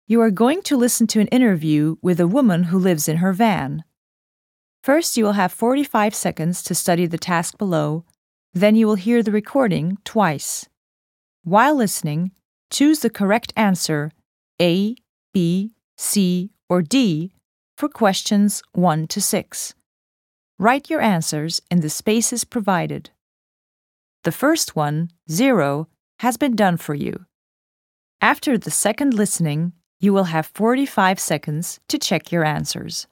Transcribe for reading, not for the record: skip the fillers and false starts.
You are going to listen to an interview with a woman who lives in her van. First, you will have 45 seconds to study the task below, then you will hear the recording twice. While listening, choose the correct answer A, B, C, or D for questions 1 to 6. Write your answers in the spaces provided. The first one, 0, has been done for you. After the second listening, you will have 45 seconds to check your answers.